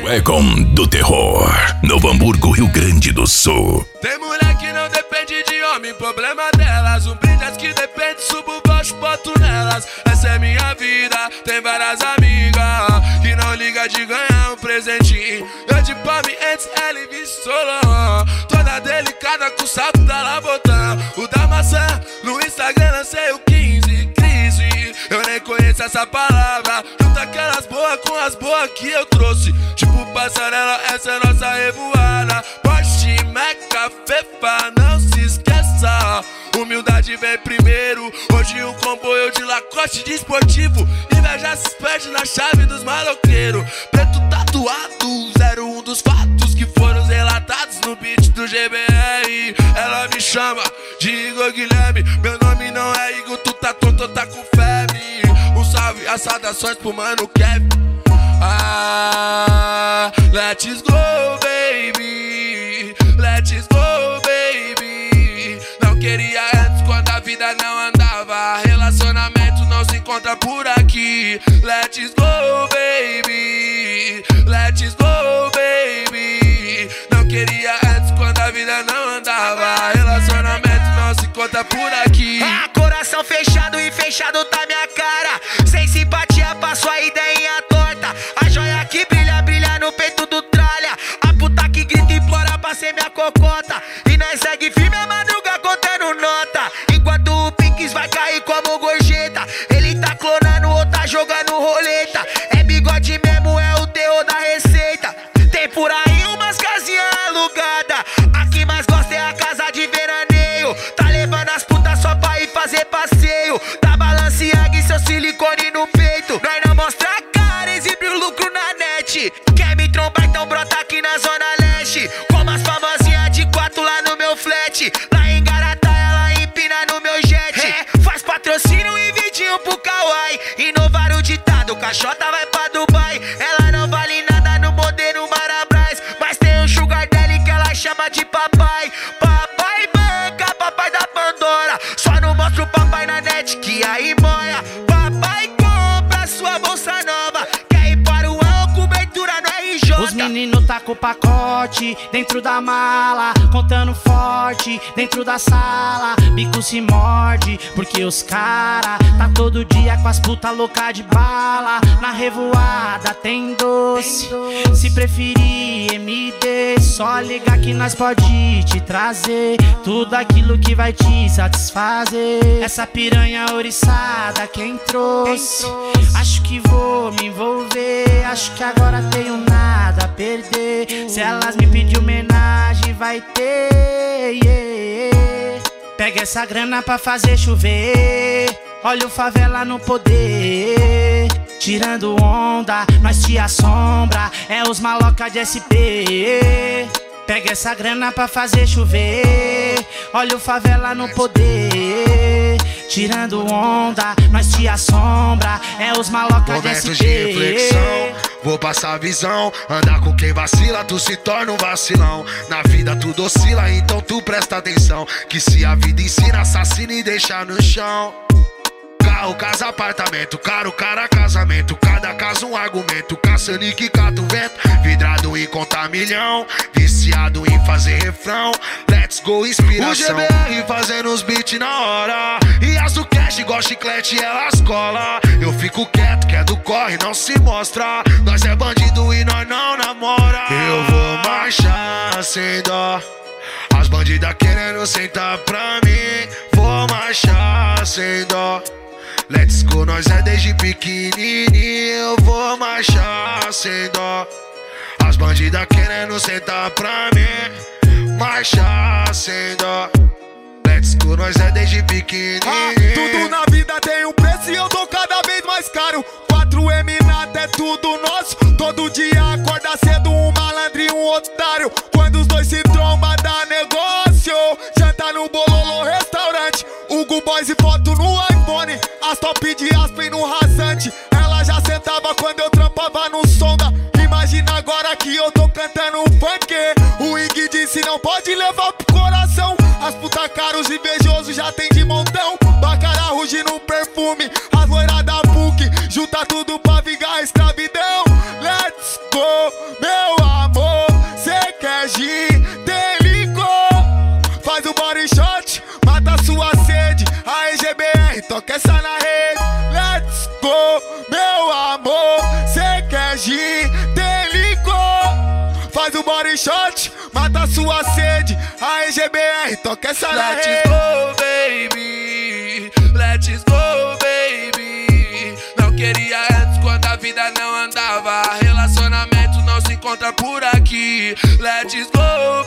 Suecon do Terror, Novo Hamburgo, Rio Grande do Sul. Tem mulher que não depende de homem, problema delas. Um brilhante que depende, subo baixo, boto nelas. Essa é minha vida, tem várias amigas que não liga de ganhar um presentinho. Eu de palme antes, ela e Solon. Toda delicada com o salto da Labotã. O da maçã, no Instagram lancei o 15, crise. Eu nem conheço essa palavra. Junta aquelas boas com as boas que eu trouxe. Tipo passarela, essa é nossa revoada. Porsche, Meca, Fefa, não se esqueça. Humildade vem primeiro. Hoje um comboio de Lacoste de esportivo. Inveja se perde na chave dos maloqueiros. Preto tatuado, 01 dos fatos que foram relatados no beat do GBR. Ela me chama de Igor Guilherme. Meu nome não é Igor, tu tá tonto, tá com febre. Um salve, as saudações pro mano Kevin. Ah, let's go, baby. Let's go, baby. Não queria antes quando a vida não andava. Relacionamento não se encontra por aqui. Let's go, baby. Let's go, baby. Não queria antes quando a vida não andava. Relacionamento não se encontra por aqui. Ah, coração fechado e fechado tá minha cara. Sem simpatia, passo a ideinha torta. A joia que brilha, brilha no peito do tralha. A puta que grita e implora pra ser minha cocota. E nós segue firme a madruga contando nota. Enquanto o Pinks vai cair como gorjeta. Ele tá clonando ou tá jogando roleta. É bigode mesmo, é o terror da receita. Tem por aí umas casinhas alugadas. A que mais gosta é a casa de veraneio. Tá levando as putas só pra ir fazer passeio. Da Balenciaga e seu silicone no peito. Nós não mostra a cara, exibe o lucro na net. Quer me trombar, então brota aqui na zona leste. Como as famosinhas de 4 lá no meu flat. Lá em Garatá ela empina no meu jet. Faz patrocínio e vidinho pro Kawaii. Inovar o ditado, caixota vai pra Dubai. Ela não vale nada no modelo Marabras. Mas tem um sugar daddy que ela chama de papai. Papai banca, papai da Pandora. Só não mostra o papai na net que aí moia. Papai compra sua bolsa nova. Quer ir para o El, cobertura no RJ. Os meninos tá com o pacote dentro da mala, contando forte dentro da sala. Bico se morde, porque os cara tá todo dia com as puta louca de bala. Na revoada tem doce, se preferir MD, só ligar que nós pode te trazer tudo aquilo que vai te satisfazer. Essa piranha oriçada quem trouxe? Acho que vou me envolver, acho que agora tenho nada a perder. Se elas me pedir homenagem vai ter, yeah. Pega essa grana pra fazer chover. Olha o favela no poder. Tirando onda, nós te assombra. É os maloca de SP. Pega essa grana pra fazer chover. Olha o favela no poder. Tirando onda, nós te assombra. É os maloca de SP. Momentos de reflexão, vou passar a visão. Andar com quem vacila, tu se torna um vacilão. Na vida tudo oscila, então tu presta atenção. Que se a vida ensina, assassina e deixa no chão. Carro, casa, apartamento, caro, cara, casamento. Cada caso um argumento, caçando que cata o vento. Vidrado em contar milhão, viciado em fazer refrão. Let's go, inspiração. O GBR fazendo os beats na hora. E as do cash igual chiclete, elas cola. Eu fico quieto, que é do corre, não se mostra. Nós é bandido e nós não namora. Eu vou marchar sem dó. As bandidas querendo sentar pra mim. Vou marchar sem dó. Let's go, nós é desde pequenininho. Eu vou marchar sem dó. As bandidas querendo sentar pra mim. Marchar sem dó. Let's go, nós é desde pequenininho. Tudo na vida tem um preço e eu tô cada vez mais caro. 4M nada é tudo nosso. Todo dia acorda cedo um malandro e um otário. Quando os dois se trombam dá negócio. Janta no Bololô restaurante. Hugo Boys e foto no iPhone. As top de Aspen no rasante. Ela já sentava quando eu trampava no Sonda. Imagina agora que eu tô cantando um funk. O Ig disse não pode levar pro coração. As puta caros invejosos já tem de montão. Bacara ruge no perfume. As loiras da PUC junta tudo pra vingar a escravidão. Let's go, meu GBR, toca essa na rede. Let's go, meu amor. Cê quer gin, tem licor. Faz o body shot, mata sua sede. Aí GBR, toca essa na rede. Let's go, baby. Let's go, baby. Não queria antes quando a vida não andava. Relacionamento não se encontra por aqui. Let's go,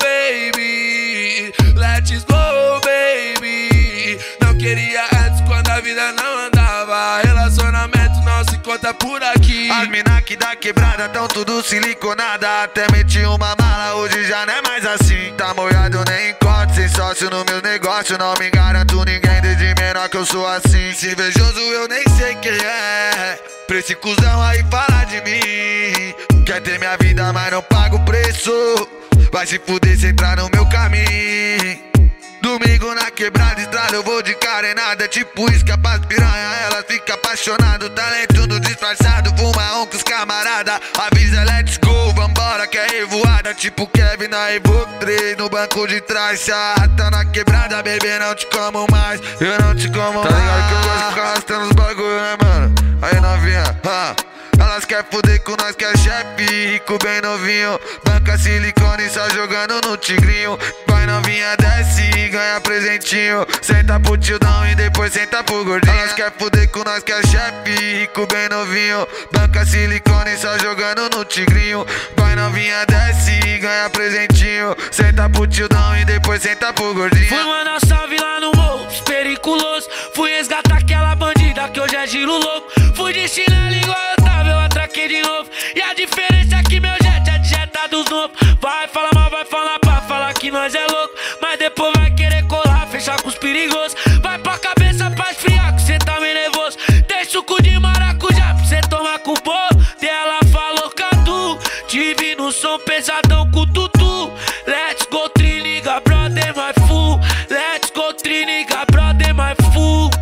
baby. Let's go, baby. Não queria antes quando a vida não andava. Relacionamento não se encontra por aqui. As mina que da quebrada tão tudo siliconada. Até meti uma mala, hoje já não é mais assim. Tá molhado, nem encontro, sem sócio no meu negócio. Não me garanto ninguém, desde menor que eu sou assim. Se invejoso eu nem sei quem é. Pra esse cuzão aí falar de mim. Quer ter minha vida, mas não paga o preço. Vai se fuder se entrar no meu caminho. Domingo na quebrada, estrada, eu vou de carenada. Tipo isca pras piranha, ela fica apaixonada. Talento no disfarçado, fuma com os camarada. Avisa, let's go, vambora que é revoada. Tipo Kevin na Evoque 3, no banco de trás. Se arrasta na quebrada, bebê, não te como mais. Eu não te como mais. Tá ligado que eu gosto de ficar arrastando os bagulho, né, mano? Aí novinha, elas quer fuder com nós que é chefe, rico bem novinho. Banca silicone só jogando no tigrinho. Vai novinha, desce e ganha presentinho. Senta pro tildão e depois senta pro gordinho. Elas quer fuder com nós que é chefe, rico bem novinho. Banca silicone só jogando no tigrinho. Vai novinha, desce e ganha presentinho. Senta pro tildão e depois senta pro gordinho. Fui mandar salve lá no morro, periculoso. Fui resgatar aquela bandida que hoje é giro louco. Fui de chinelo igual eu tava, eu atraquei de novo. E a diferença é que meu jet é de jeta dos novos. Vai falar mal, vai falar pra falar que nós é louco. Mas depois vai querer colar, fechar com os perigosos. Vai pra cabeça pra esfriar que cê tá meio nervoso. Tem suco de maracujá pra cê tomar com o bolo. Ela falou Cadu, tive no som pesadão com o tutu. Let's go triniga, brother, my fool. Let's go triniga, brother, my fool.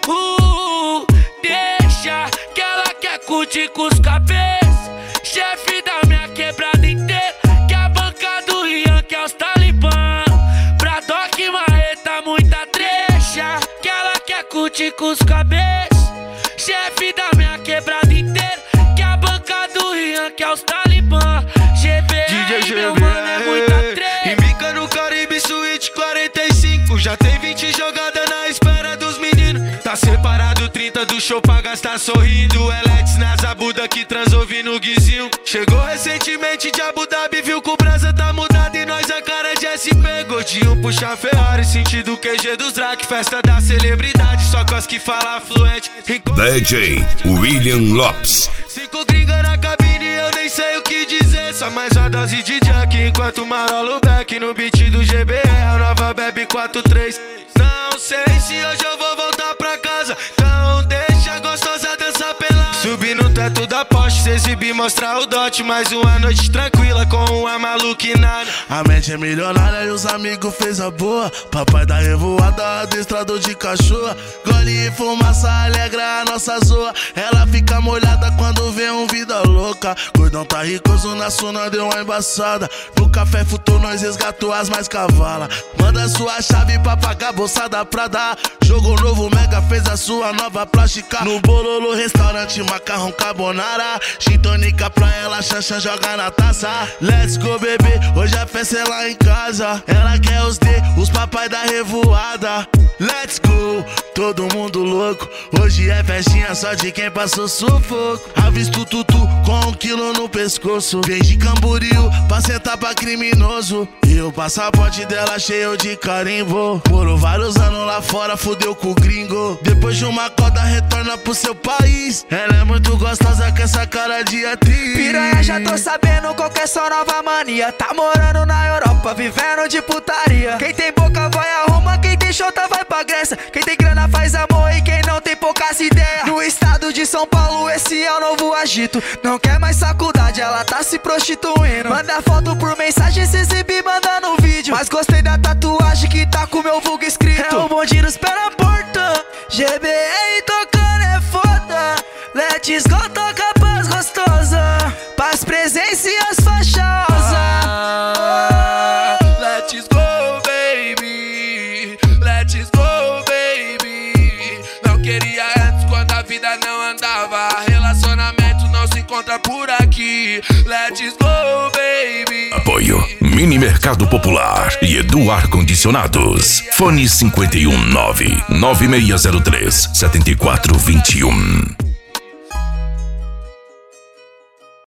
Deixa que ela quer curtir com os cabeças. Chefe da minha quebrada inteira. Que a banca do Rian, que é os talibã. Bradock e marreta, muita trecha. Que ela quer curtir com os cabeças. Chefe da minha quebrada inteira. Que a banca do Rian, que é os talibã. GBR, meu mano, é muita trecha. Embica no Caribe Suite 45. Já tem 20 jogadas na espera dos meninos. Tá separado 30 do show pra gastar sorrindo. Elex na Zabuda que transou no guizinho. Chegou recentemente de Abu Dhabi, viu que o brasa tá mudado e nós a cara de SP. Gordinho puxa Ferrari, sentido QG dos Drac. Festa da celebridade, só cos que fala fluente. DJ William Lopes. 5 gringa na cabine, eu nem sei o que dizer. Só mais uma dose de Jack enquanto marolo o back. No beat do GBR, a nova bebe 4-3. Não sei se hoje eu vou voltar pra casa. Então deixa a gostosa dançar pelada. Subir no teto da Porsche, se exibir, mostrar o dote. Mais uma noite tranquila com uma maluquinada. A mente é milionária e os amigos fez a boa. Papai da revoada, adestrador de cachorro. Gole e fumaça alegra a nossa zoa. Ela fica molhada quando vê um vida louca. Gordão tá ricoso na suna, deu uma embaçada. No café futuro nós resgatou as mais cavalas. Manda sua chave pra pagar bolsa da Prada. Jogo novo, Mega fez a sua nova plástica. No Bololo restaurante, macarrão carbonara. Gin tônica pra ela, Xanxan joga na taça. Let's go, bebê, hoje a festa é lá em casa. Ela quer os D, os papai da revoada. Let's go, todo mundo louco. Hoje é festinha só de quem passou sufoco. Avisto tutu com 1 quilo no pescoço. Vem de Camboriú pra sentar pra criminoso. E o passaporte dela cheio de carimbo. Morou vários anos lá fora, fudeu com o gringo. Depois de uma coda retorna pro seu país. Ela é muito gostosa com essa cara de atriz. Piranha, já tô sabendo qual que é sua nova mania. Tá morando na Europa, vivendo de putaria. Quem tem boca vai a Roma, quem tem chota vai pra Grécia. Quem tem grana faz amor e quem não tem poucas ideias. No estado de São Paulo esse é o novo agito. Não quer mais faculdade, ela tá se prostituindo. Manda foto por mensagem, se exibir, manda no vídeo. Mas gostei da tatuagem que tá com meu vulgo escrito. É o bonde nos pé na porta. GBR tocando é foda. Let's go, toca paz gostosa. Paz, presença e as faixosas. Let's go, baby. Let's go, baby. andava. Relacionamento não se encontra por aqui. Let's go, baby. Apoio Mini Mercado Popular e Edu Ar-Condicionados. Fone 519 9603 7421.